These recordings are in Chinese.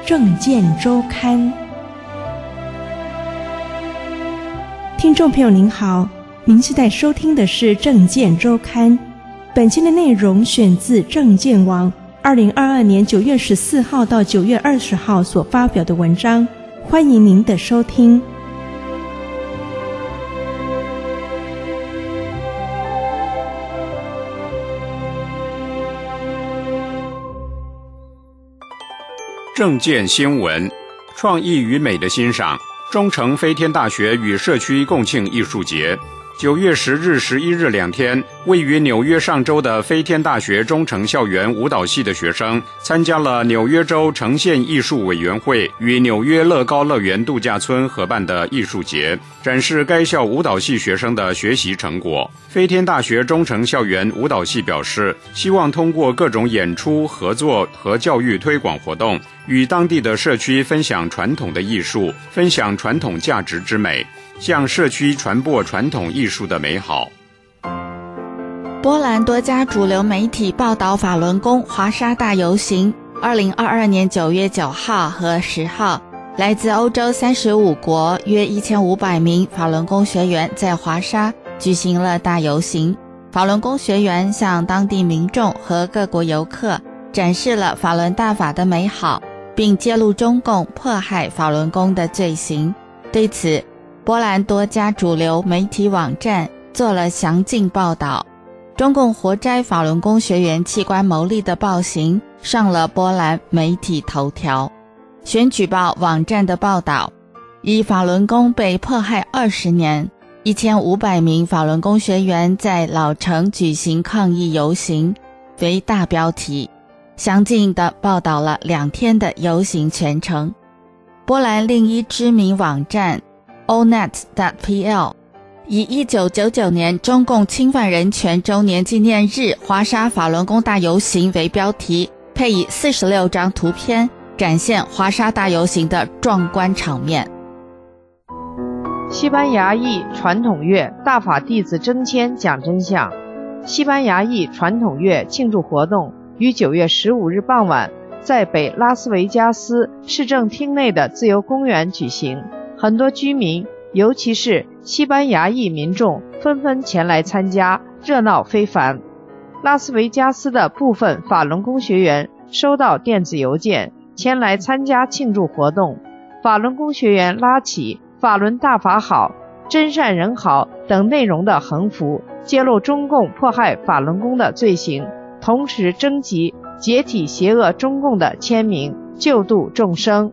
政见周刊。听众朋友您好，您现在收听的是政见周刊。本期的内容选自政见网2022年9月14号到9月20号所发表的文章，欢迎您的收听。 政见新闻，创意与美的欣赏。中诚飞天大学与社区共庆艺术节，9月10日、11日2天，位于纽约上州的飞天大学中诚校园舞蹈系的学生参加了纽约州呈现艺术委员会与纽约乐高乐园度假村合办的艺术节，展示该校舞蹈系学生的学习成果。飞天大学中诚校园舞蹈系表示，希望通过各种演出、合作和教育推广活动，与当地的社区分享传统的艺术，分享传统价值之美，向社区传播传统艺术的美好。 波兰多家主流媒体报道法轮功华沙大游行2022年9月9号和10号，来自欧洲35国约1500名法轮功学员在华沙举行了大游行。法轮功学员向当地民众和各国游客展示了法轮大法的美好，并揭露中共迫害法轮功的罪行。对此，波兰多家主流媒体网站做了详尽报道。中共活摘法轮功学员器官牟利的暴行上了波兰媒体头条。选举报网站的报道，以法轮功被迫害20年，1500名法轮功学员在老城举行抗议游行为大标题，详尽地报道了2天的游行全程。波兰另一知名网站 onet.pl 以1999年中共侵犯人权周年纪念日华沙法轮功大游行为标题，配以46张图片，展现华沙大游行的壮观场面。 西班牙裔传统乐大法弟子征签讲真相。西班牙裔传统乐庆祝活动于9月15日傍晚在北拉斯维加斯市政厅内的自由公园举行，很多居民尤其是西班牙裔民众纷纷前来参加，热闹非凡。拉斯维加斯的部分法轮功学员收到电子邮件，前来参加庆祝活动。法轮功学员拉起法轮大法好、真善人好等内容的横幅，揭露中共迫害法轮功的罪行，同时征集解体邪恶中共的签名，救度众生。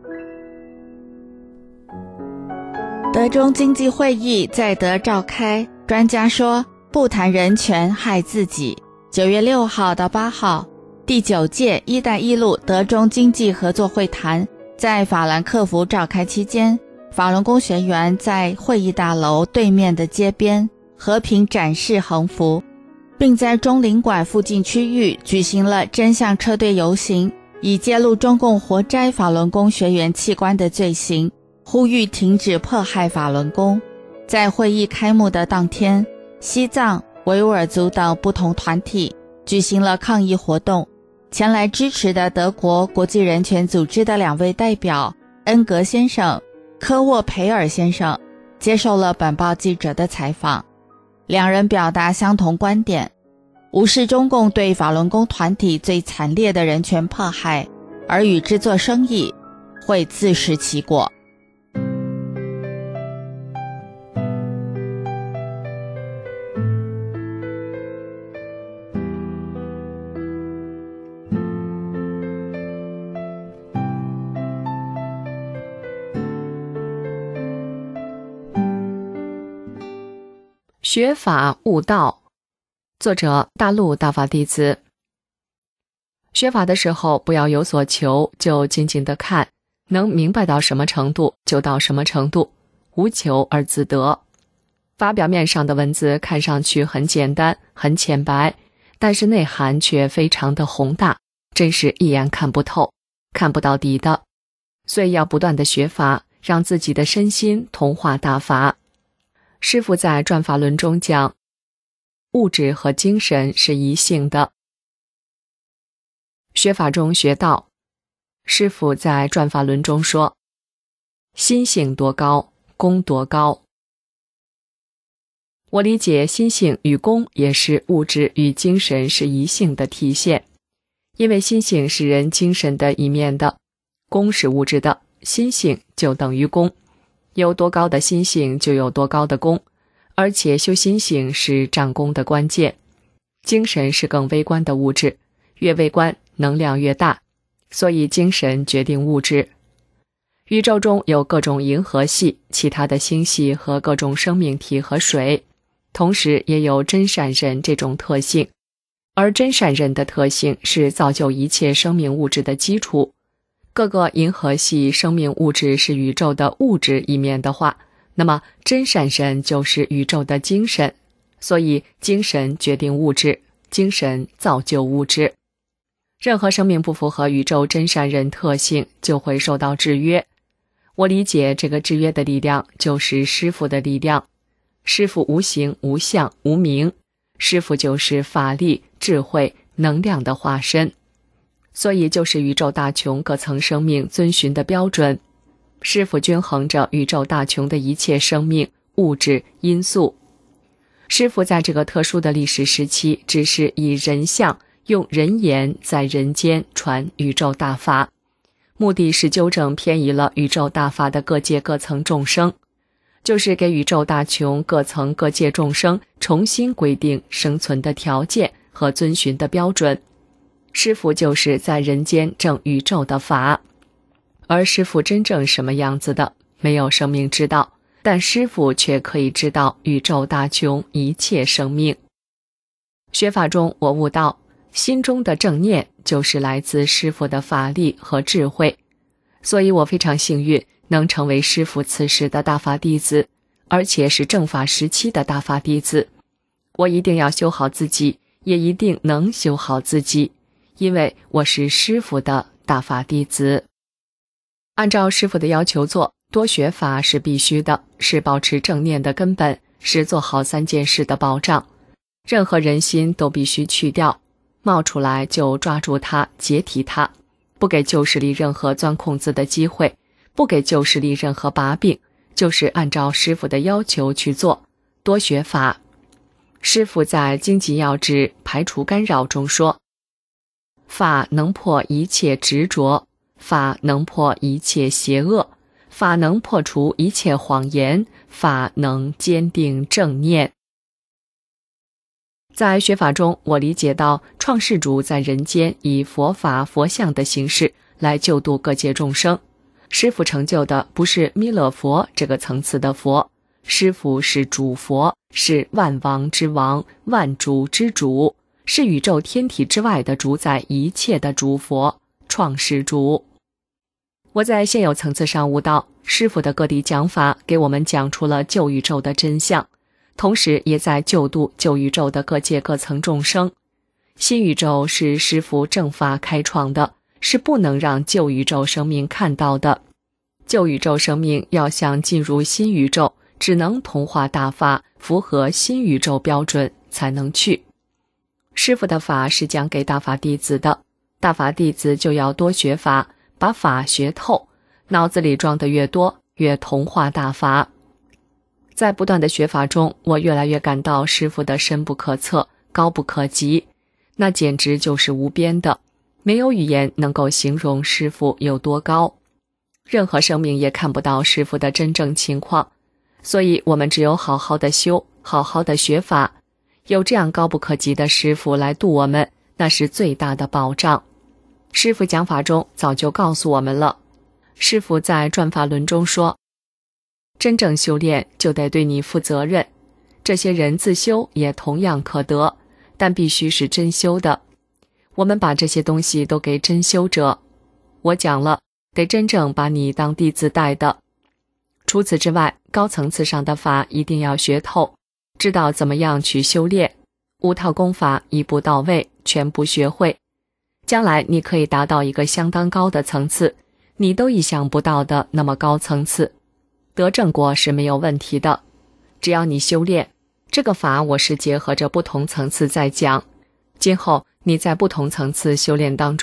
德中经济会议在德召开，专家说不谈人权害自己。9月6号到8号，第9届一带一路德中经济合作会谈在法兰克福召开期间，法轮功学员在会议大楼对面的街边和平展示横幅，并在中领馆附近区域举行了真相车队游行，以揭露中共活摘法轮功学员器官的罪行，呼吁停止迫害法轮功。在会议开幕的当天，西藏、维吾尔族等不同团体举行了抗议活动。前来支持的德国国际人权组织的2位代表恩格先生、科沃培尔先生接受了本报记者的采访。2人表达相同观点，无视中共对法轮功团体最惨烈的人权迫害，而与之做生意，会自食其果。 学法悟道，作者大陆大法弟子。学法的时候不要有所求，就静静地看，能明白到什么程度就到什么程度，无求而自得。法表面上的文字看上去很简单很浅白，但是内涵却非常的宏大，真是一眼看不透，看不到底的。所以要不断的学法，让自己的身心同化大法。师父在转法轮中讲，物质和精神是一性的。学法中学道， 师父在转法轮中说，心性多高，功多高。我理解心性与功也是物质与精神是一性的体现，因为心性是人精神的一面的，功是物质的，心性就等于功，有多高的心性就有多高的功，而且修心性是长功的关键。精神是更微观的物质，越微观能量越大，所以精神决定物质。宇宙中有各种银河系、其他的星系和各种生命体和水，同时也有真善人这种特性，而真善人的特性是造就一切生命物质的基础。各个银河系生命物质是宇宙的物质一面的话，那么真善人就是宇宙的精神，所以精神决定物质，精神造就物质。任何生命不符合宇宙真善人特性，就会受到制约。我理解这个制约的力量就是师父的力量。师父无形无相无名，师父就是法力、智慧、能量的化身，所以就是宇宙大穷各层生命遵循的标准。师父均衡着宇宙大穷的一切生命、物质、因素。师父在这个特殊的历史时期，只是以人相用人言在人间传宇宙大法，目的是纠正偏移了宇宙大法的各界各层众生，就是给宇宙大穷各层各界众生重新规定生存的条件和遵循的标准。师父就是在人间正宇宙的法，而师父真正什么样子的，没有生命知道，但师父却可以知道宇宙大穷一切生命。学法中我悟到，心中的正念就是来自师父的法力和智慧，所以我非常幸运能成为师父此时的大法弟子，而且是正法时期的大法弟子。我一定要修好自己，也一定能修好自己，因为我是师父的大法弟子。按照师父的要求做，多学法是必须的，是保持正念的根本，是做好3件事的保障。任何人心都必须去掉，冒出来就抓住它，解体它，不给旧势力任何钻空子的机会，不给旧势力任何把柄，就是按照师父的要求去做，多学法。师父在经济要旨排除干扰中说，法能破一切执着，法能破一切邪恶，法能破除一切谎言，法能坚定正念。在学法中，我理解到创世主在人间以佛法佛像的形式来救度各界众生。师父成就的不是弥勒佛这个层次的佛，师父是主佛，是万王之王，万主之主，是宇宙天体之外的主宰一切的主佛，创世主。我在现有层次上悟到，师父的各地讲法给我们讲出了旧宇宙的真相，同时也在救度旧宇宙的各界各层众生。新宇宙是师父正法开创的，是不能让旧宇宙生命看到的。旧宇宙生命要想进入新宇宙，只能同化大法，符合新宇宙标准才能去。师父的法是讲给大法弟子的，大法弟子就要多学法，把法学透，脑子里装的越多，越同化大法。在不断的学法中，我越来越感到师父的深不可测，高不可及，那简直就是无边的，没有语言能够形容师父有多高。任何生命也看不到师父的真正情况，所以我们只有好好的修，好好的学法，有这样高不可及的师父来度我们，那是最大的保障。师父讲法中早就告诉我们了，师父在转法轮中说，真正修炼就得对你负责任，这些人自修也同样可得，但必须是真修的。我们把这些东西都给真修者，我讲了，得真正把你当弟子带的。除此之外，高层次上的法一定要学透，知道怎么样去修炼，5套功法一步到位，全部学会。将来你可以达到一个相当高的层次，你都意想不到的那么高层次。得正果是没有问题的，只要你修炼。这个法我是结合着不同层次在讲，今后你在不同层次修炼当中，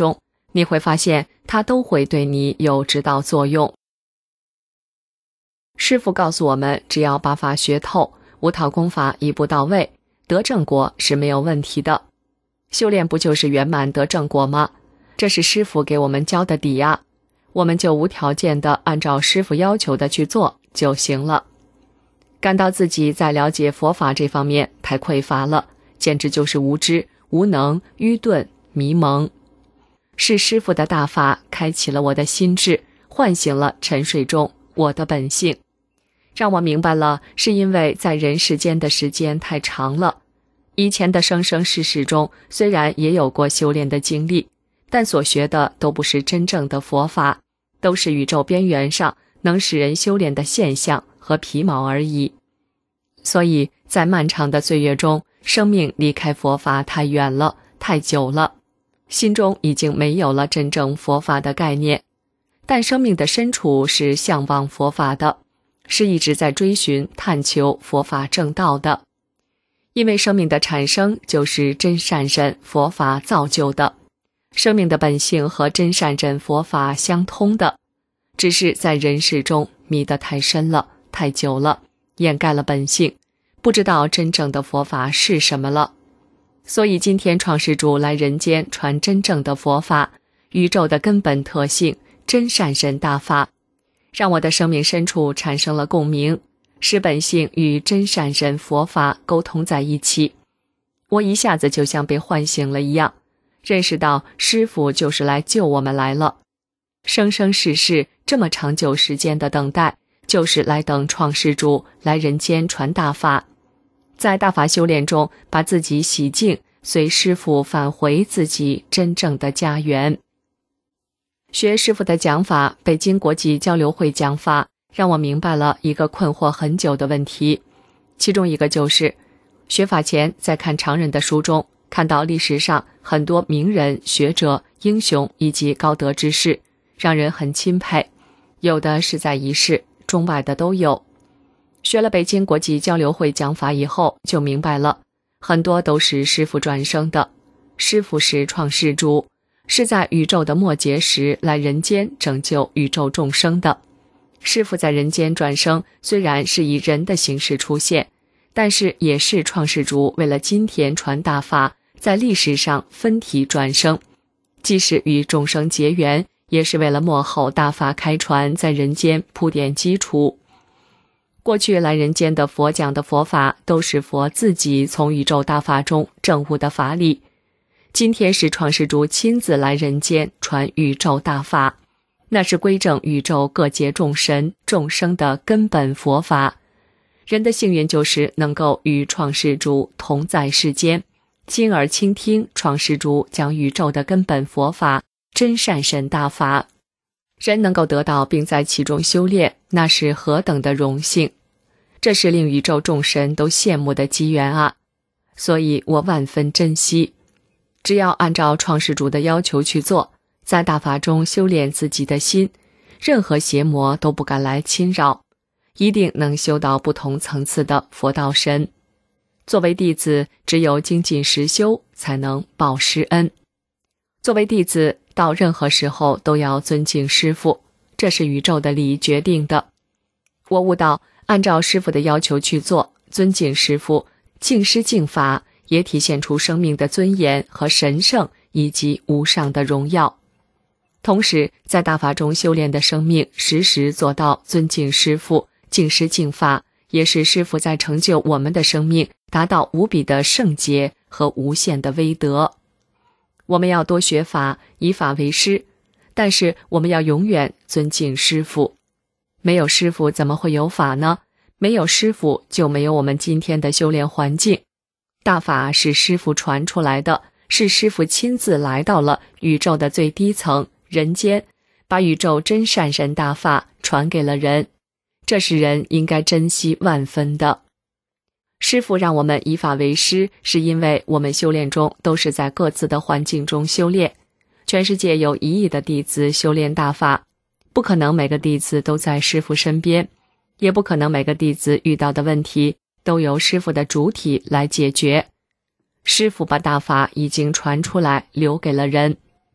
你会发现它都会对你有指导作用。师父告诉我们，只要把法学透，5套功法一步到位，得正果是没有问题的。修炼不就是圆满得正果吗？这是师父给我们交的底啊，我们就无条件的按照师父要求的去做就行了。感到自己在了解佛法这方面太匮乏了，简直就是无知、无能、愚钝、迷蒙。是师父的大法开启了我的心智，唤醒了沉睡中我的本性，让我明白了，是因为在人世间的时间太长了。以前的生生世世中，虽然也有过修炼的经历，但所学的都不是真正的佛法，都是宇宙边缘上能使人修炼的现象和皮毛而已。所以在漫长的岁月中，生命离开佛法太远了，太久了，心中已经没有了真正佛法的概念。但生命的深处是向往佛法的，是一直在追寻探求佛法正道的。因为生命的产生就是真善忍佛法造就的，生命的本性和真善忍佛法相通的，只是在人世中迷得太深了，太久了，掩盖了本性，不知道真正的佛法是什么了。所以今天创世主来人间传真正的佛法，宇宙的根本特性真善忍大法，让我的生命深处产生了共鸣，使本性与真善忍佛法沟通在一起。我一下子就像被唤醒了一样，认识到师父就是来救我们来了。生生世世这么长久时间的等待，就是来等创世主来人间传大法，在大法修炼中把自己洗净，随师父返回自己真正的家园。学师父的讲法，北京国际交流会讲法，让我明白了一个困惑很久的问题。其中一个就是学法前在看常人的书中，看到历史上很多名人、学者、英雄以及高德之士，让人很钦佩，有的是在一世，中外的都有。学了北京国际交流会讲法以后，就明白了，很多都是师父转生的。师父是创世主，是在宇宙的末劫时来人间拯救宇宙众生的。师父在人间转生，虽然是以人的形式出现，但是也是创世主为了今天传大法，在历史上分体转生，既是与众生结缘，也是为了末后大法开传，在人间铺垫基础。过去来人间的佛讲的佛法，都是佛自己从宇宙大法中证悟的法理。今天是创世主亲自来人间传宇宙大法，那是归正宇宙各界众神众生的根本佛法。人的幸运就是能够与创世主同在世间，亲耳倾听创世主讲宇宙的根本佛法真善忍大法。人能够得到并在其中修炼，那是何等的荣幸，这是令宇宙众神都羡慕的机缘啊！所以我万分珍惜，只要按照创世主的要求去做，在大法中修炼自己的心，任何邪魔都不敢来侵扰，一定能修到不同层次的佛道神。作为弟子，只有精进实修，才能报师恩。作为弟子，到任何时候都要尊敬师父，这是宇宙的理决定的。我悟到，按照师父的要求去做，尊敬师父，敬师敬法，也体现出生命的尊严和神圣以及无上的荣耀。同时，在大法中修炼的生命，时时做到尊敬师父，敬师敬法，也是师父在成就我们的生命，达到无比的圣洁和无限的威德。我们要多学法，以法为师，但是我们要永远尊敬师父。没有师父怎么会有法呢？没有师父就没有我们今天的修炼环境。大法是师父传出来的，是师父亲自来到了宇宙的最低层人间，把宇宙真善忍大法传给了人，这是人应该珍惜万分的。师父让我们以法为师，是因为我们修炼中都是在各自的环境中修炼。全世界有1亿的弟子修炼大法，不可能每个弟子都在师父身边，也不可能每个弟子遇到的问题都由师父的主体来解决。师父把大法已经传出来，留给了人。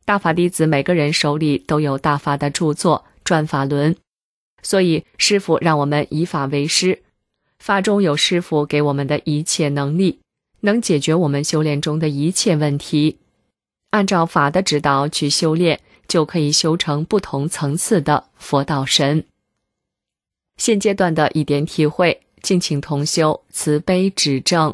大法弟子每个人手里都有大法的著作转法轮，所以师父让我们以法为师，法中有师父给我们的一切能力，能解决我们修炼中的一切问题。按照法的指导去修炼，就可以修成不同层次的佛道神。现阶段的一点体会，敬请同修慈悲指正。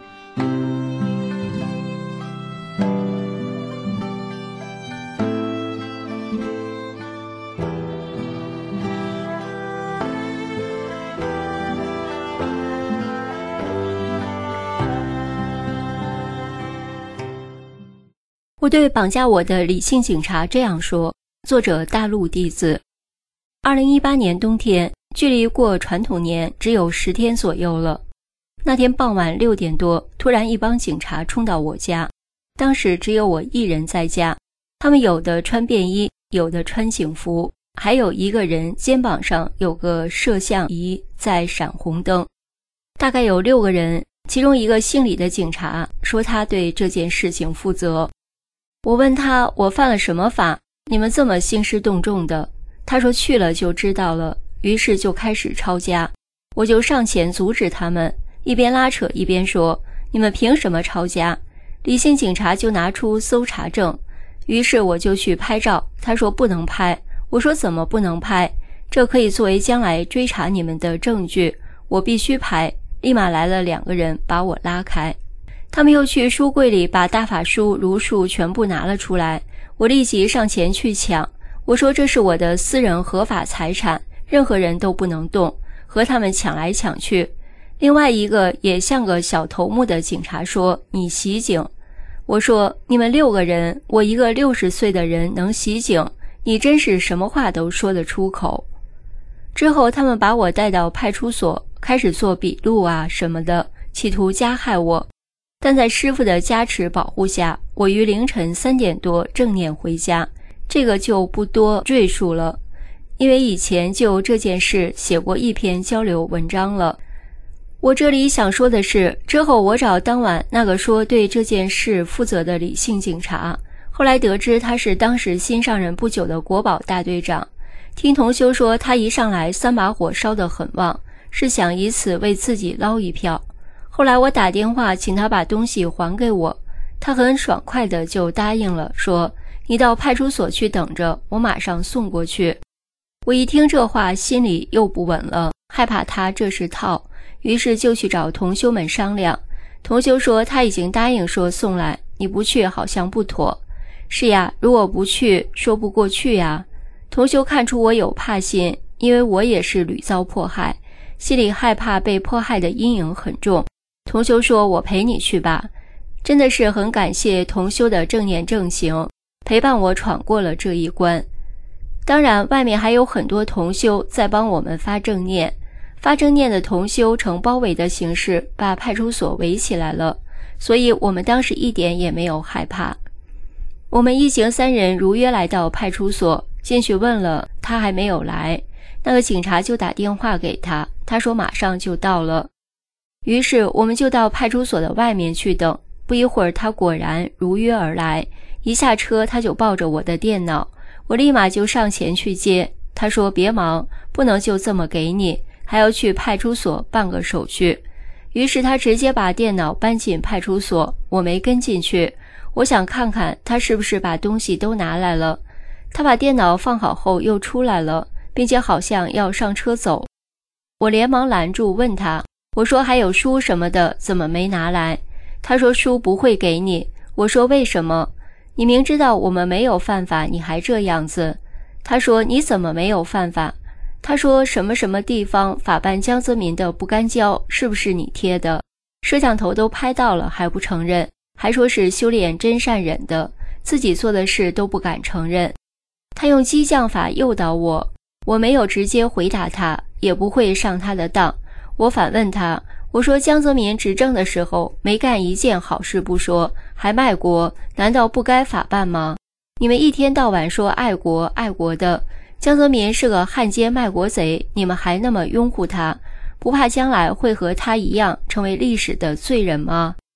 我对绑架我的理性警察这样说，作者大陆弟子。2018年冬天，距离过传统年只有10天左右了。那天傍晚6点多，突然一帮警察冲到我家，当时只有我一人在家，他们有的穿便衣，有的穿警服，还有一个人肩膀上有个摄像仪在闪红灯。大概有6个人，其中一个姓李的警察说他对这件事情负责。我问他我犯了什么法，你们这么兴师动众的？他说去了就知道了，于是就开始抄家。我就上前阻止他们，一边拉扯一边说，你们凭什么抄家？理性警察就拿出搜查证，于是我就去拍照，他说不能拍。我说怎么不能拍？这可以作为将来追查你们的证据，我必须拍。立马来了2个人把我拉开。他们又去书柜里把大法书如数全部拿了出来，我立即上前去抢。我说这是我的私人合法财产，任何人都不能动，和他们抢来抢去。另外一个也像个小头目的警察说，你袭警。我说你们6个人，我一个60岁的人能袭警，你真是什么话都说得出口。之后他们把我带到派出所，开始做笔录啊什么的，企图加害我。但在师父的加持保护下，我于凌晨3点多正念回家，这个就不多赘述了，因为以前就这件事写过一篇交流文章了。我这里想说的是，之后我找当晚那个说对这件事负责的理性警察，后来得知他是当时新上任不久的国保大队长。听同修说他一上来3把火烧得很旺，是想以此为自己捞一票。后来我打电话请他把东西还给我，他很爽快的就答应了，说你到派出所去等着，我马上送过去。我一听这话心里又不稳了，害怕他这是套，于是就去找同修们商量。同修说他已经答应说送来，你不去好像不妥。是呀，如果不去说不过去呀。同修看出我有怕心，因为我也是屡遭迫害，心里害怕被迫害的阴影很重。同修说我陪你去吧。真的是很感谢同修的正念正行，陪伴我闯过了这一关。当然外面还有很多同修在帮我们发正念，发正念的同修呈包围的形式把派出所围起来了，所以我们当时一点也没有害怕。我们一行3人如约来到派出所，进去问了，他还没有来，那个警察就打电话给他，他说马上就到了。于是我们就到派出所的外面去等，不一会儿他果然如约而来，一下车他就抱着我的电脑，我立马就上前去接，他说别忙，不能就这么给你，还要去派出所办个手续。于是他直接把电脑搬进派出所，我没跟进去，我想看看他是不是把东西都拿来了。他把电脑放好后又出来了，并且好像要上车走。我连忙拦住问他，我说还有书什么的怎么没拿来？他说书不会给你。我说为什么？你明知道我们没有犯法，你还这样子。他说你怎么没有犯法？他说什么什么地方法办江泽民的不干胶是不是你贴的？摄像头都拍到了还不承认，还说是修炼真善忍的，自己做的事都不敢承认。他用激将法诱导我，我没有直接回答他，也不会上他的当。我反问他，我说江泽民执政的时候没干一件好事不说，还卖国，难道不该法办吗？你们一天到晚说爱国爱国的，江泽民是个汉奸卖国贼，你们还那么拥护他，不怕将来会和他一样成为历史的罪人吗？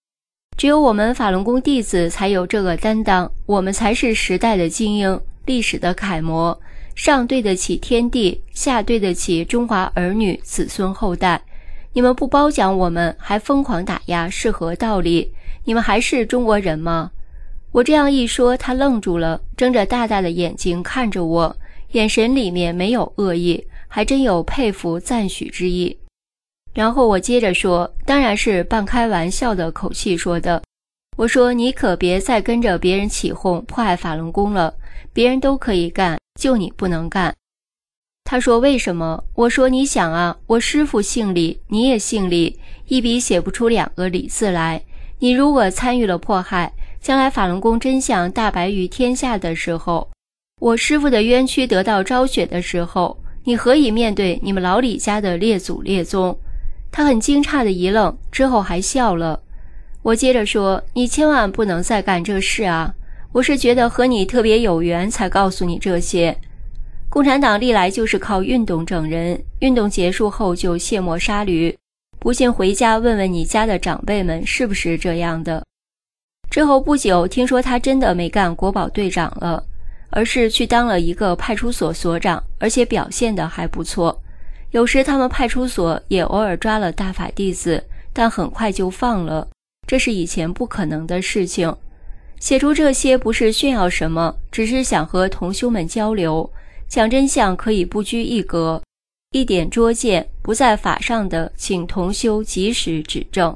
只有我们法轮功弟子才有这个担当，我们才是时代的精英，历史的楷模，上对得起天地，下对得起中华儿女子孙后代。你们不褒奖我们，还疯狂打压，是何道理？你们还是中国人吗？我这样一说，他愣住了，睁着大大的眼睛看着我，眼神里面没有恶意，还真有佩服赞许之意。然后我接着说，当然是半开玩笑的口气说的。我说，你可别再跟着别人起哄迫害法轮功了，别人都可以干，就你不能干。他说为什么？我说你想啊，我师父姓李，你也姓李，一笔写不出两个李字来。你如果参与了迫害，将来法轮功真相大白于天下的时候，我师父的冤屈得到昭雪的时候，你何以面对你们老李家的列祖列宗？他很惊诧的一愣，之后还笑了。我接着说，你千万不能再干这事啊，我是觉得和你特别有缘才告诉你这些。共产党历来就是靠运动整人，运动结束后就卸磨杀驴，不信回家问问你家的长辈们是不是这样的。之后不久，听说他真的没干国保队长了，而是去当了一个派出所所长，而且表现得还不错。有时他们派出所也偶尔抓了大法弟子，但很快就放了，这是以前不可能的事情。写出这些不是炫耀什么，只是想和同修们交流，讲真相可以不拘一格，一点拙见不在法上的，请同修及时指正。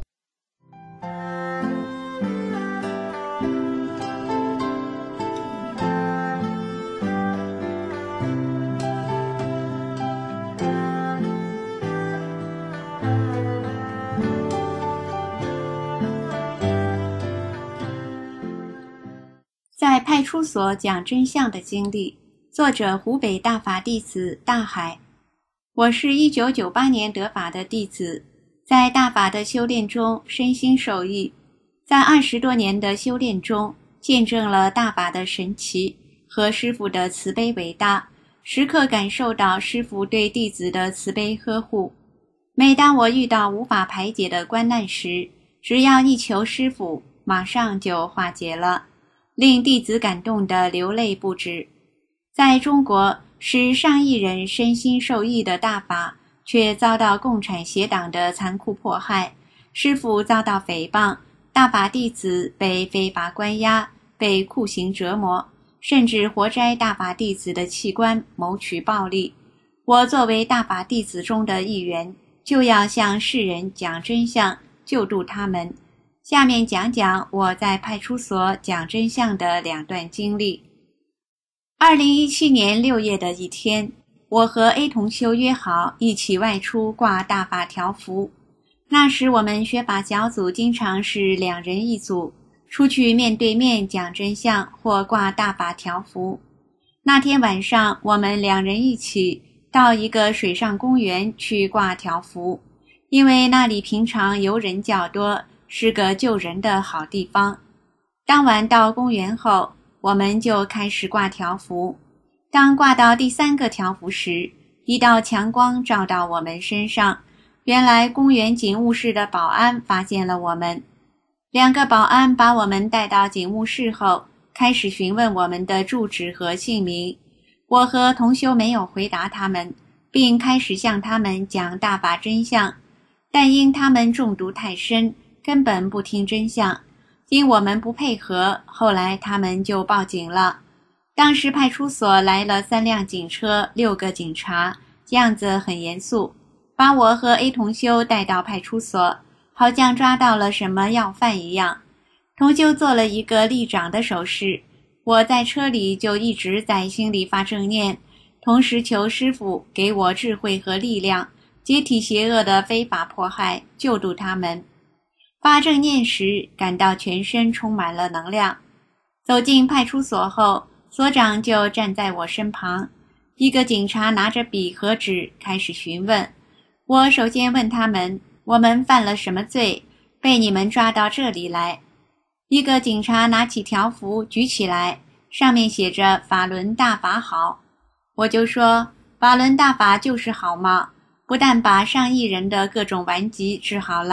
在派出所讲真相的经历，作者湖北大法弟子大海。我是1998年得法的弟子，在大法的修炼中身心受益，在20多年的修炼中见证了大法的神奇和师父的慈悲伟大，时刻感受到师父对弟子的慈悲呵护。每当我遇到无法排解的关难时，只要一求师父，马上就化解了，令弟子感动得流泪不止。在中国，使上亿人身心受益的大法，却遭到共产邪党的残酷迫害，师父遭到诽谤，大法弟子被非法关押，被酷刑折磨，甚至活摘大法弟子的器官谋取暴利。我作为大法弟子中的一员，就要向世人讲真相，救度他们。下面讲讲我在派出所讲真相的2段经历。2017年6月的一天，我和 A 同修约好一起外出挂大法条幅。那时我们学法小组经常是2人一组，出去面对面讲真相或挂大法条幅。那天晚上，我们2人一起到一个水上公园去挂条幅，因为那里平常游人较多，是个救人的好地方。当晚到公园后，我们就开始挂条幅。当挂到第3个条幅时，一道强光照到我们身上，原来公园警务室的保安发现了我们。2个保安把我们带到警务室后，开始询问我们的住址和姓名。我和同修没有回答他们，并开始向他们讲大法真相，但因他们中毒太深，根本不听真相。因我们不配合，后来他们就报警了。当时派出所来了3辆警车，6个警察，样子很严肃，把我和 A 同修带到派出所，好像抓到了什么要犯一样。同修做了一个立掌的手势，我在车里就一直在心里发正念，同时求师父给我智慧和力量，解体邪恶的非法迫害，救度他们。发正念时，感到全身充满了能量。走进派出所后，所长就站在我身旁，一个警察拿着笔和纸开始询问。我首先问他们，我们犯了什么罪，被你们抓到这里来？一个警察拿起条幅举起来，上面写着法轮大法好。我就说，法轮大法就是好嘛，不但把上亿人的各种顽疾治好了，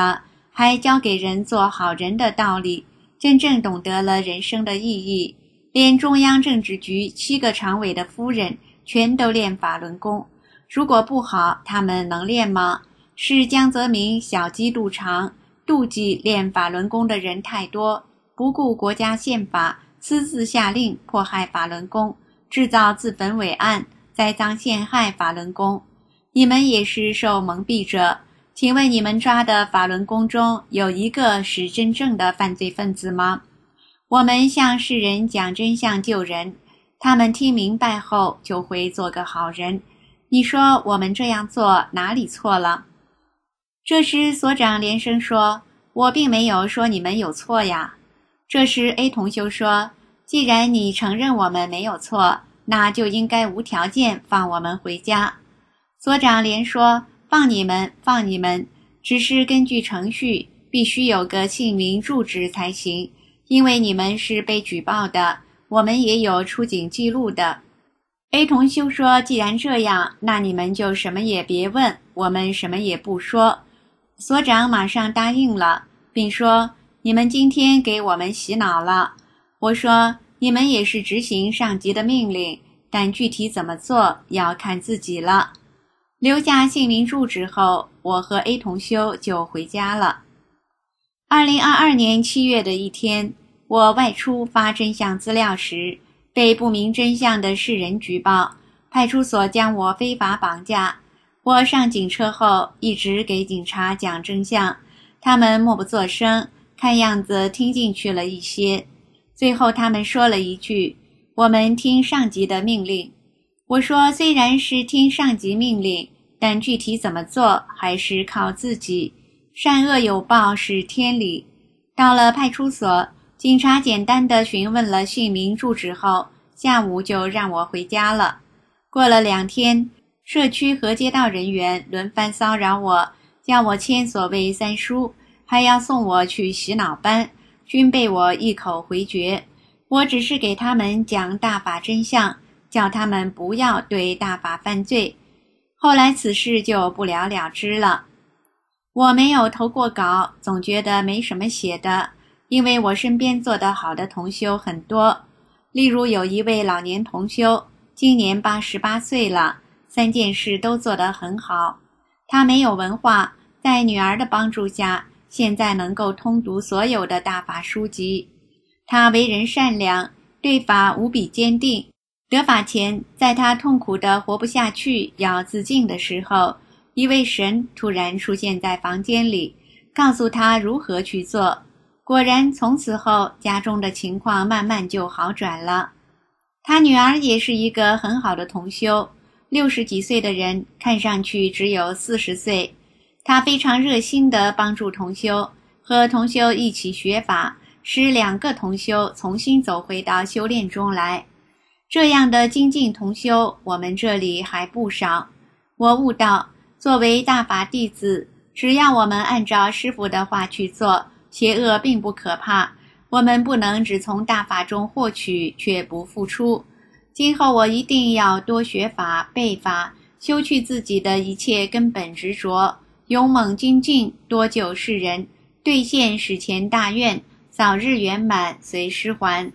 还教给人做好人的道理，真正懂得了人生的意义。连中央政治局7个常委的夫人全都练法轮功，如果不好，他们能练吗？是江泽民小鸡肚肠，妒忌练法轮功的人太多，不顾国家宪法，私自下令迫害法轮功，制造自焚伪案，栽赃陷害法轮功。你们也是受蒙蔽者。请问你们抓的法轮功中有一个是真正的犯罪分子吗？我们向世人讲真相救人，他们听明白后就会做个好人。你说我们这样做哪里错了？这时所长连声说，我并没有说你们有错呀。这时 A 同修说，既然你承认我们没有错，那就应该无条件放我们回家。所长连说，放你们，只是根据程序，必须有个姓名住址才行，因为你们是被举报的，我们也有出警记录的。A 同修说，既然这样，那你们就什么也别问，我们什么也不说。所长马上答应了，并说，你们今天给我们洗脑了。我说，你们也是执行上级的命令，但具体怎么做要看自己了。留下姓名住址后，我和 A 同修就回家了。2022年7月的一天，我外出发真相资料时，被不明真相的世人举报，派出所将我非法绑架。我上警车后，一直给警察讲真相，他们默不作声，看样子听进去了一些。最后他们说了一句，我们听上级的命令。我说，虽然是听上级命令，但具体怎么做还是靠自己，善恶有报是天理。到了派出所，警察简单地询问了姓名住址后，下午就让我回家了。过了2天，社区和街道人员轮番骚扰我，叫我签所谓3书，还要送我去洗脑班，均被我一口回绝。我只是给他们讲大法真相，叫他们不要对大法犯罪。后来此事就不了了之了。我没有投过稿，总觉得没什么写的，因为我身边做得好的同修很多。例如有一位老年同修，今年88岁了，3件事都做得很好。他没有文化，在女儿的帮助下，现在能够通读所有的大法书籍。他为人善良，对法无比坚定。得法前，在他痛苦的活不下去要自尽的时候，一位神突然出现在房间里，告诉他如何去做。果然从此后，家中的情况慢慢就好转了。他女儿也是一个很好的同修，60几岁的人看上去只有40岁。他非常热心地帮助同修，和同修一起学法，使2个同修重新走回到修炼中来。这样的精进同修，我们这里还不少。我悟到，作为大法弟子，只要我们按照师父的话去做，邪恶并不可怕。我们不能只从大法中获取，却不付出。今后我一定要多学法、背法，修去自己的一切根本执着，勇猛精进，多救世人，兑现史前大愿，早日圆满，随师还。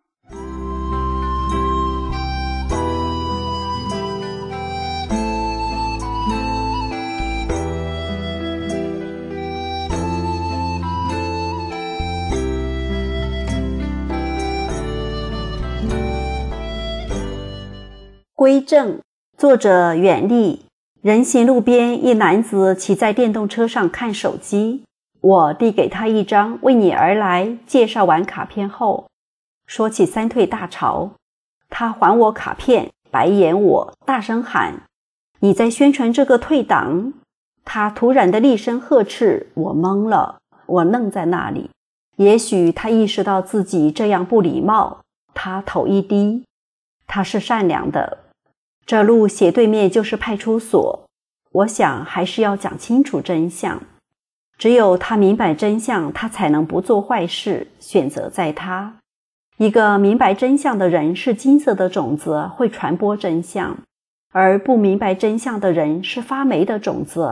归正，作者远历。人行路边，一男子骑在电动车上看手机，我递给他一张为你而来介绍完卡片后，说起3退大潮，他还我卡片，白眼我，大声喊，你在宣传这个退党？他突然的厉声呵斥，我懵了，我愣在那里。也许他意识到自己这样不礼貌，他头一低。他是善良的。这路斜对面就是派出所，我想还是要讲清楚真相。只有他明白真相，他才能不做坏事，选择在他。一个明白真相的人是金色的种子，会传播真相，而不明白真相的人是发霉的种子，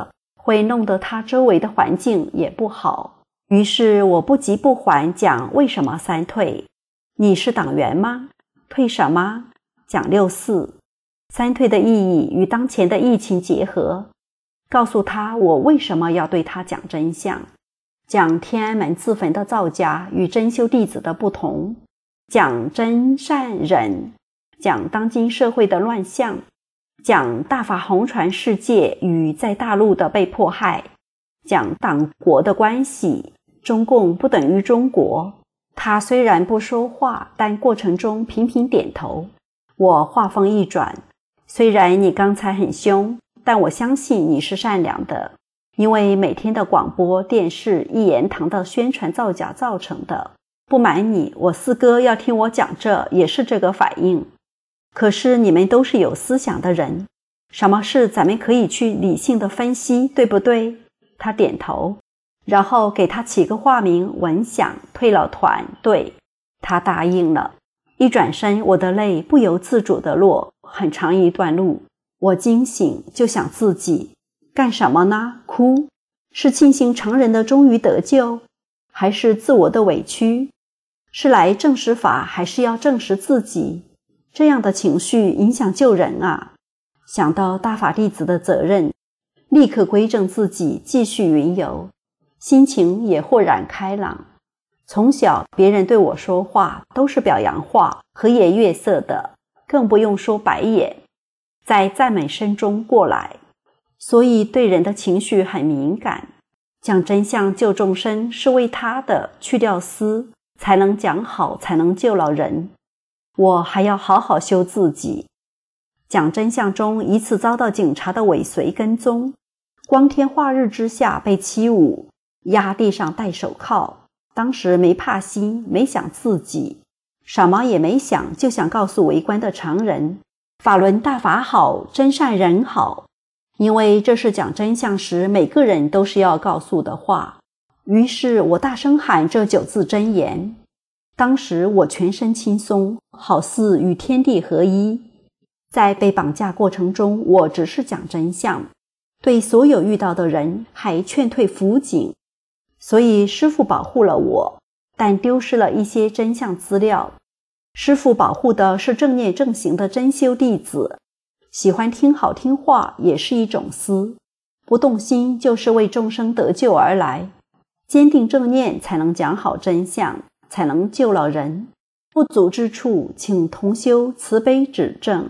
会弄得他周围的环境也不好。于是我不急不缓讲为什么三退。你是党员吗？退什么？讲6·4。三退的意义与当前的疫情结合，告诉他我为什么要对他讲真相，讲天安门自焚的造假与真修弟子的不同，讲真善忍，讲当今社会的乱象，讲大法弘传世界与在大陆的被迫害，讲党国的关系，中共不等于中国。他虽然不说话，但过程中频频点头。我话锋一转，虽然你刚才很凶，但我相信你是善良的，因为每天的广播电视一言堂的宣传造假造成的。不瞒你，我四哥要听我讲这也是这个反应。可是你们都是有思想的人，什么事咱们可以去理性的分析，对不对？他点头，然后给他起个化名文想，退了团。对，他答应了。一转身，我的泪不由自主地落，很长一段路。我惊醒，就想自己干什么呢？哭？是庆幸常人的终于得救，还是自我的委屈？是来证实法，还是要证实自己？这样的情绪影响救人啊！想到大法弟子的责任，立刻规正自己，继续云游，心情也豁然开朗。从小别人对我说话都是表扬话，和颜悦色的，更不用说白眼，在赞美声中过来，所以对人的情绪很敏感。讲真相救众生是为他的，去掉私，才能讲好，才能救了人。我还要好好修自己。讲真相中一次遭到警察的尾随跟踪，光天化日之下被欺侮，压地上戴手铐。当时没怕心，没想自己，什么也没想，就想告诉围观的常人，法轮大法好，真善人好。因为这是讲真相时每个人都是要告诉的话。于是我大声喊这9字真言。当时我全身轻松，好似与天地合一。在被绑架过程中，我只是讲真相，对所有遇到的人还劝退辅警。所以师父保护了我，但丢失了一些真相资料。师父保护的是正念正行的真修弟子，喜欢听好听话也是一种思，不动心就是为众生得救而来。坚定正念才能讲好真相，才能救了人。不足之处，请同修慈悲指正。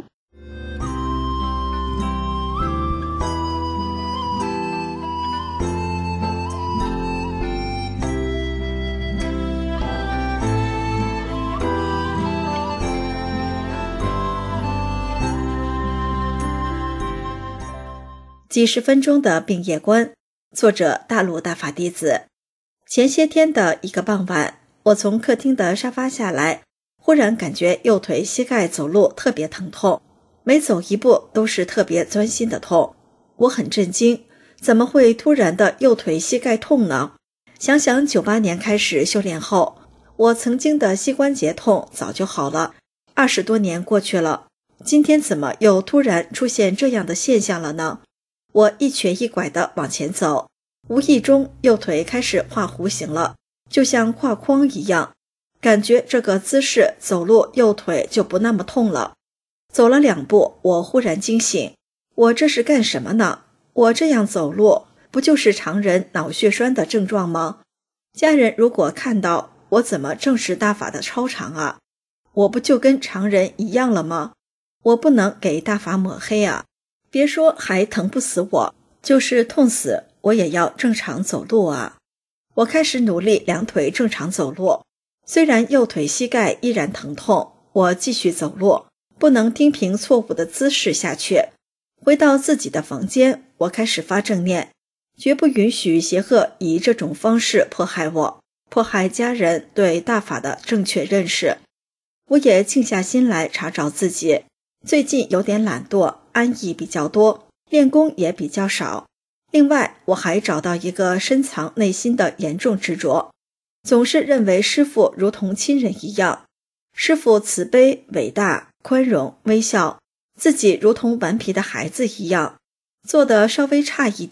几十分钟的病业观，作者大陆大法弟子。前些天的一个傍晚，我从客厅的沙发下来，忽然感觉右腿膝盖走路特别疼痛，每走一步都是特别钻心的痛。我很震惊，怎么会突然的右腿膝盖痛呢？想想98年开始修炼后，我曾经的膝关节痛早就好了，20多年过去了，今天怎么又突然出现这样的现象了呢？我一瘸一拐地往前走，无意中右腿开始画弧形了，就像画框一样，感觉这个姿势走路右腿就不那么痛了。走了2步，我忽然惊醒，我这是干什么呢？我这样走路不就是常人脑血栓的症状吗？家人如果看到我怎么正是大法的超常啊？我不就跟常人一样了吗？我不能给大法抹黑啊！别说还疼不死我，就是痛死我也要正常走路啊！我开始努力2腿正常走路，虽然右腿膝盖依然疼痛，我继续走路，不能听凭错误的姿势下去。回到自己的房间，我开始发正念，绝不允许邪恶以这种方式迫害我，迫害家人对大法的正确认识。我也静下心来查找自己，最近有点懒惰，安逸比较多，练功也比较少。另外，我还找到一个深藏内心的严重执着，总是认为师父如同亲人一样，师父慈悲、伟大、宽容、微笑，自己如同顽皮的孩子一样，做得稍微差一点，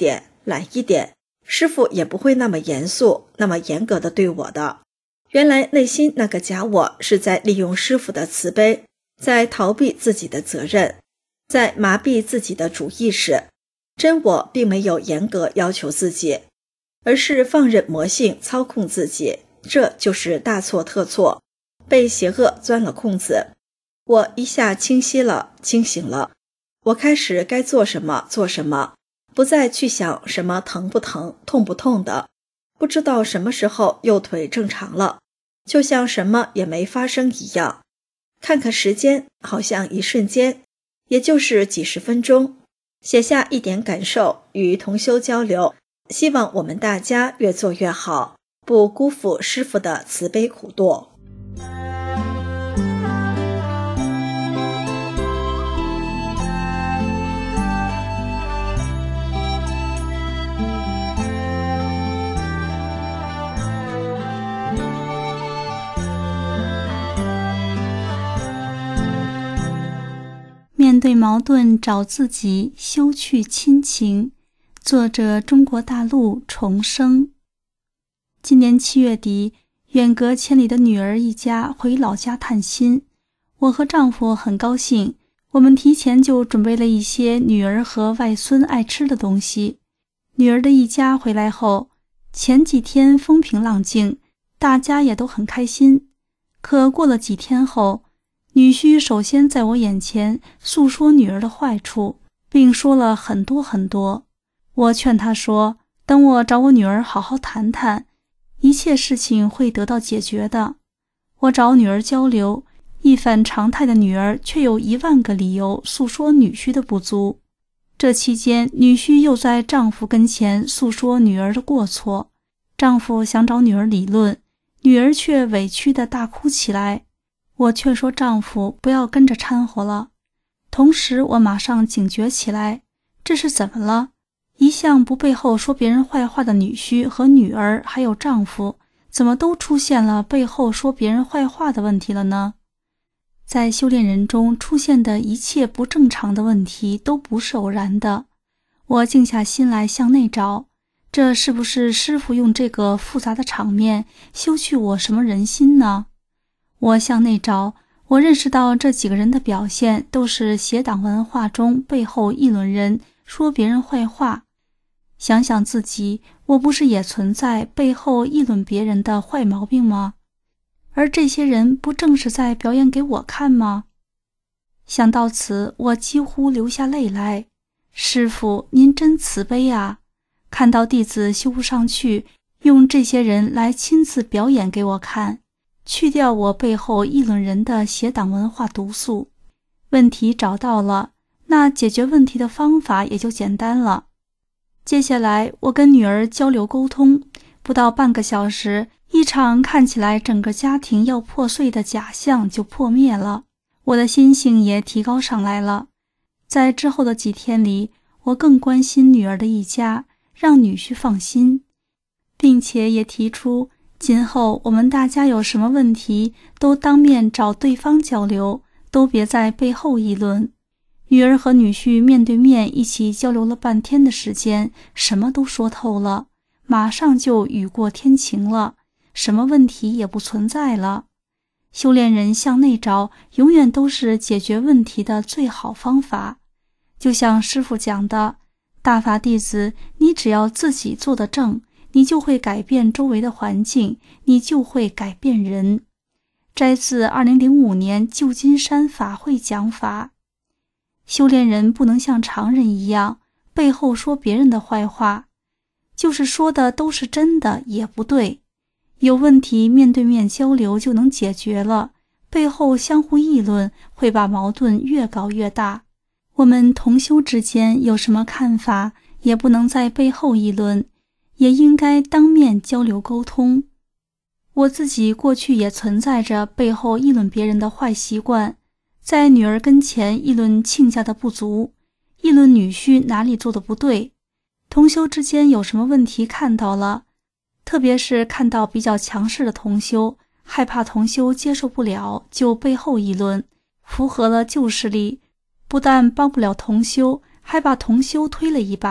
懒一点，师父也不会那么严肃那么严格的对我的。原来内心那个假我是在利用师父的慈悲，在逃避自己的责任，在麻痹自己的主意识。真我并没有严格要求自己，而是放任魔性操控自己，这就是大错特错，被邪恶钻了空子。我一下清晰了，清醒了，我开始该做什么做什么，不再去想什么疼不疼痛不痛的，不知道什么时候右腿正常了，就像什么也没发生一样。看看时间，好像一瞬间，也就是几十分钟，写下一点感受与同修交流，希望我们大家越做越好，不辜负师父的慈悲苦度。 面对矛盾找自己，修去亲情。作者：中国大陆重生。今年7月底，远隔千里的女儿一家回老家探亲，我和丈夫很高兴，我们提前就准备了一些女儿和外孙爱吃的东西。女儿的一家回来后，前几天风平浪静，大家也都很开心。可过了几天后，女婿首先在我眼前诉说女儿的坏处，并说了很多很多。我劝他说，等我找我女儿好好谈谈，一切事情会得到解决的。我找女儿交流，一反常态的女儿却有10000个理由诉说女婿的不足。这期间，女婿又在丈夫跟前诉说女儿的过错，丈夫想找女儿理论，女儿却委屈地大哭起来。我劝说丈夫不要跟着掺和了，同时我马上警觉起来，这是怎么了？一向不背后说别人坏话的女婿和女儿还有丈夫，怎么都出现了背后说别人坏话的问题了呢？在修炼人中出现的一切不正常的问题都不是偶然的。我静下心来向内找，这是不是师父用这个复杂的场面修去我什么人心呢？我向内找，我认识到这几个人的表现都是邪党文化中背后议论人，说别人坏话。想想自己，我不是也存在背后议论别人的坏毛病吗？而这些人不正是在表演给我看吗？想到此，我几乎流下泪来。师父，您真慈悲啊！看到弟子修不上去，用这些人来亲自表演给我看，去掉我背后议论人的邪党文化毒素。问题找到了，那解决问题的方法也就简单了。接下来我跟女儿交流沟通，不到半个小时，一场看起来整个家庭要破碎的假象就破灭了，我的心性也提高上来了。在之后的几天里，我更关心女儿的一家，让女婿放心，并且也提出今后我们大家有什么问题都当面找对方交流，都别在背后议论。女儿和女婿面对面一起交流了半天的时间，什么都说透了，马上就雨过天晴了，什么问题也不存在了。修炼人向内找，永远都是解决问题的最好方法。就像师父讲的，大法弟子，你只要自己做得正，你就会改变周围的环境，你就会改变人。摘自2005年旧金山法会讲法。修炼人不能像常人一样背后说别人的坏话，就是说的都是真的也不对。有问题面对面交流就能解决了，背后相互议论会把矛盾越搞越大。我们同修之间有什么看法，也不能在背后议论，也应该当面交流沟通。我自己过去也存在着背后议论别人的坏习惯，在女儿跟前议论亲家的不足，议论女婿哪里做的不对。同修之间有什么问题看到了，特别是看到比较强势的同修，害怕同修接受不了，就背后议论，符合了旧势力，不但帮不了同修，还把同修推了一把，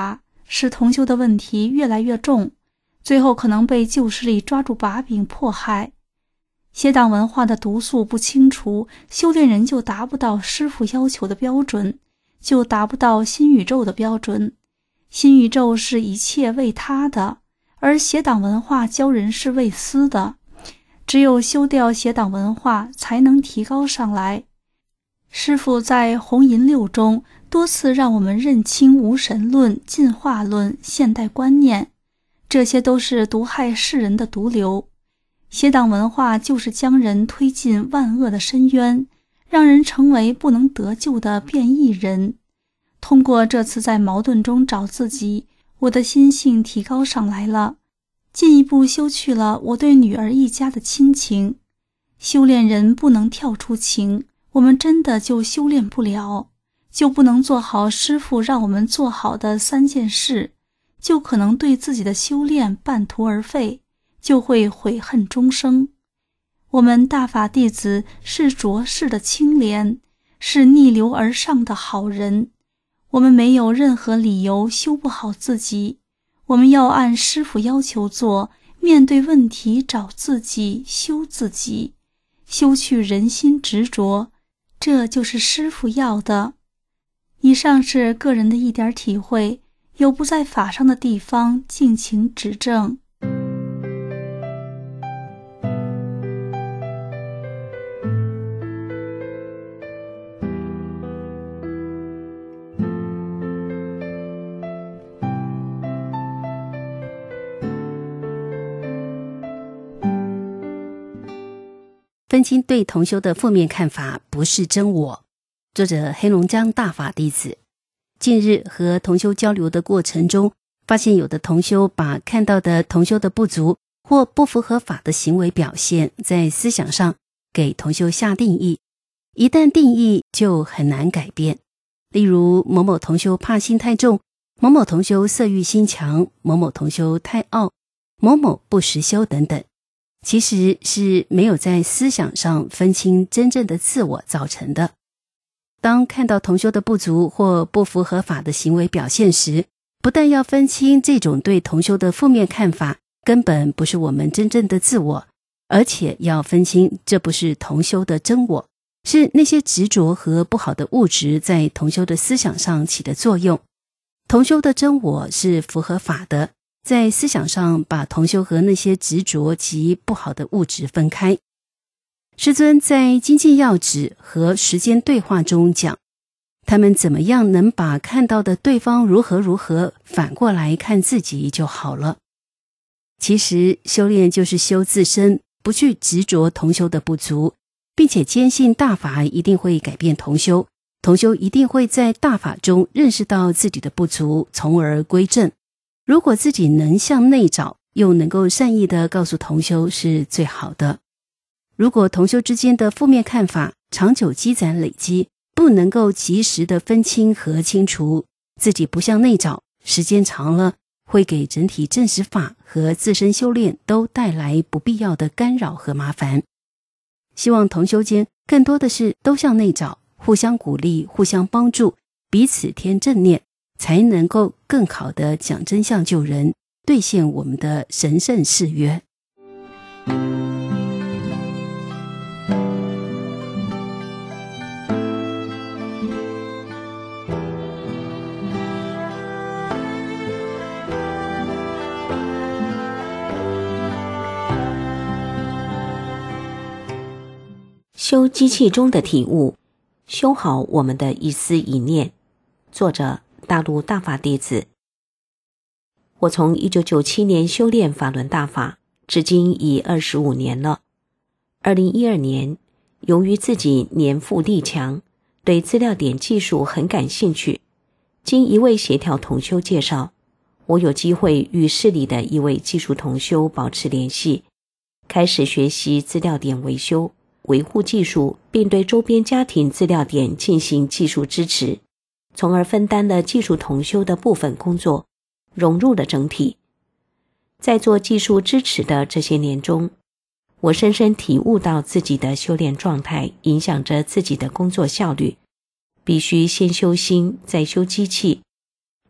使同修的问题越来越重，最后可能被旧势力抓住把柄迫害。邪党文化的毒素不清除，修炼人就达不到师父要求的标准，就达不到新宇宙的标准。新宇宙是一切为他的，而邪党文化教人是为私的。只有修掉邪党文化，才能提高上来。师父在红银六中多次让我们认清无神论、进化论、现代观念，这些都是毒害世人的毒瘤。邪党文化就是将人推进万恶的深渊，让人成为不能得救的变异人。通过这次在矛盾中找自己，我的心性提高上来了，进一步修去了我对女儿一家的亲情。修炼人不能跳出情，我们真的就修炼不了，就不能做好师父让我们做好的3件事，就可能对自己的修炼半途而废，就会悔恨终生。我们大法弟子是浊世的清廉，是逆流而上的好人，我们没有任何理由修不好自己，我们要按师父要求做，面对问题找自己，修自己，修去人心执着，这就是师父要的。以上是个人的一点体会，有不在法上的地方，敬请指正。 分清对同修的负面看法不是真我。作者黑龙江大法弟子。近日和同修交流的过程中，发现有的同修把看到的同修的不足或不符合法的行为表现，在思想上给同修下定义，一旦定义就很难改变。例如某某同修怕心太重，某某同修色欲心强，某某同修太傲，某某不实修等等，其实是没有在思想上分清真正的自我造成的。当看到同修的不足或不符合法的行为表现时，不但要分清这种对同修的负面看法根本不是我们真正的自我，而且要分清这不是同修的真我，是那些执着和不好的物质在同修的思想上起的作用。同修的真我是符合法的，在思想上把同修和那些执着及不好的物质分开。师尊在精进要旨和时间对话中讲，他们怎么样能把看到的对方如何反过来看自己就好了。其实修炼就是修自身，不去执着同修的不足，并且坚信大法一定会改变同修，同修一定会在大法中认识到自己的不足，从而归正。如果自己能向内找，又能够善意地告诉同修，是最好的。如果同修之间的负面看法长久积攒累积，不能够及时的分清和清除，自己不向内找，时间长了会给整体正实法和自身修炼都带来不必要的干扰和麻烦。希望同修间更多的是都向内找，互相鼓励，互相帮助，彼此添正念，才能够更好地讲真相救人，兑现我们的神圣誓约。 修机器中的体悟，修好我们的一思一念。作者大陆大法弟子。我从1997年修炼法轮大法，至今已25年了。2012年，由于自己年富力强，对资料点技术很感兴趣，经一位协调同修介绍，我有机会与市里的一位技术同修保持联系，开始学习资料点维修维护技术，并对周边家庭资料点进行技术支持，从而分担了技术同修的部分工作，融入了整体。在做技术支持的这些年中，我深深体悟到自己的修炼状态影响着自己的工作效率，必须先修心，再修机器。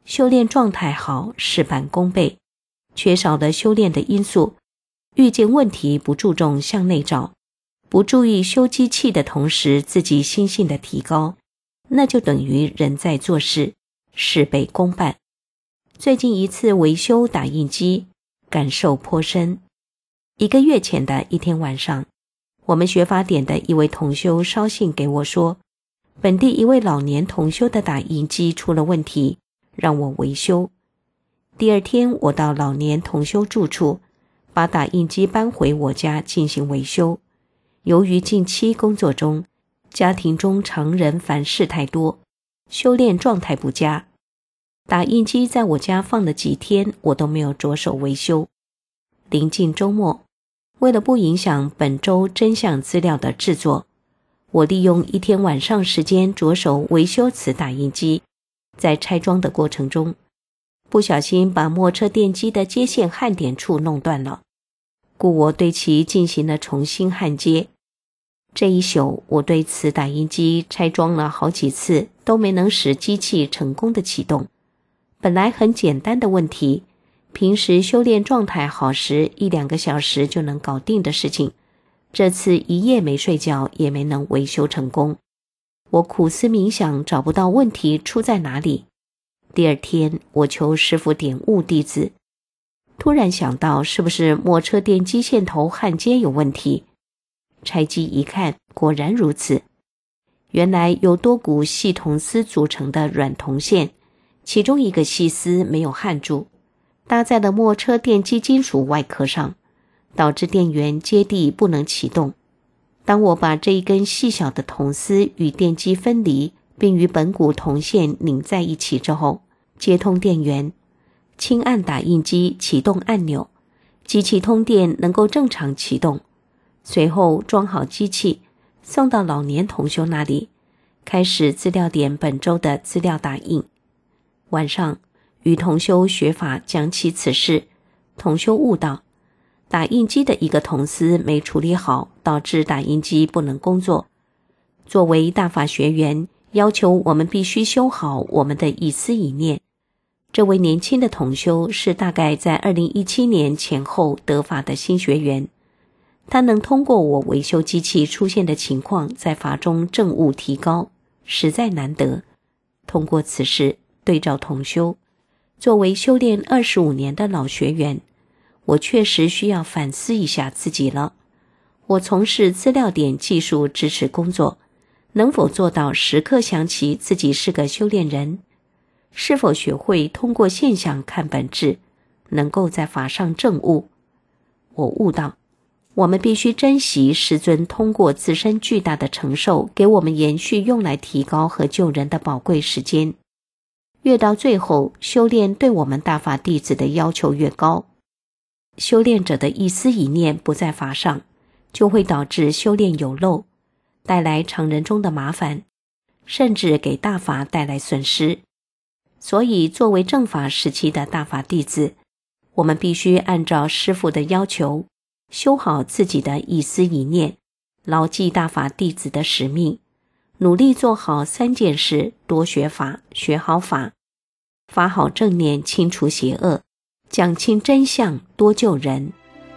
修炼状态好，事半功倍。缺少了修炼的因素，遇见问题不注重向内找，不注意修机器的同时自己心性的提高，那就等于人在做事，事倍功半。最近一次维修打印机，感受颇深。1个月前的一天晚上，我们学法典的一位同修捎信给我说，本地一位老年同修的打印机出了问题，让我维修。第2天我到老年同修住处，把打印机搬回我家进行维修。由于近期工作中，家庭中常人烦事太多，修炼状态不佳，打印机在我家放了几天，我都没有着手维修。临近周末，为了不影响本周真相资料的制作，我利用1天晚上时间着手维修此打印机。在拆装的过程中，不小心把墨车电机的接线焊点处弄断了，故我对其进行了重新焊接。这一宿，我对此打印机拆装了好几次，都没能使机器成功的启动。本来很简单的问题，平时修炼状态好时1-2个小时就能搞定的事情，这次一夜没睡觉也没能维修成功。我苦思冥想，找不到问题出在哪里。第2天，我求师父点悟弟子，突然想到是不是墨车电机线头焊接有问题。拆机一看，果然如此。原来由多股细铜丝组成的软铜线，其中一个细丝没有焊住，搭在了墨车电机金属外壳上，导致电源接地不能启动。当我把这一根细小的铜丝与电机分离，并与本股铜线拧在一起之后，接通电源，轻按打印机启动按钮，机器通电能够正常启动。随后装好机器，送到老年同修那里，开始资料点本周的资料打印。晚上与同修学法讲起此事，同修悟到打印机的一个铜丝没处理好，导致打印机不能工作。作为大法学员，要求我们必须修好我们的一思一念。这位年轻的同修是大概在2017年前后得法的新学员，他能通过我维修机器出现的情况，在法中证悟提高，实在难得。通过此事对照同修，作为修炼25年的老学员，我确实需要反思一下自己了。我从事资料点技术支持工作，能否做到时刻想起自己是个修炼人？是否学会通过现象看本质，能够在法上证悟？我悟到，我们必须珍惜师尊通过自身巨大的承受给我们延续用来提高和救人的宝贵时间。越到最后，修炼对我们大法弟子的要求越高。修炼者的一思一念不在法上，就会导致修炼有漏，带来常人中的麻烦，甚至给大法带来损失。所以作为正法时期的大法弟子，我们必须按照师父的要求，修好自己的一思一念，牢记大法弟子的使命，努力做好3件事：多学法，学好法，发好正念，清除邪恶，讲清真相，多救人。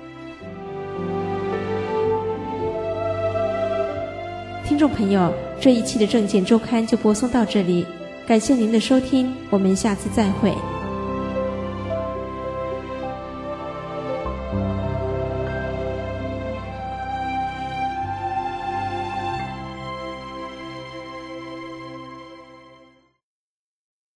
听众朋友，这一期的正见周刊就播送到这里，感谢您的收听，我们下次再会。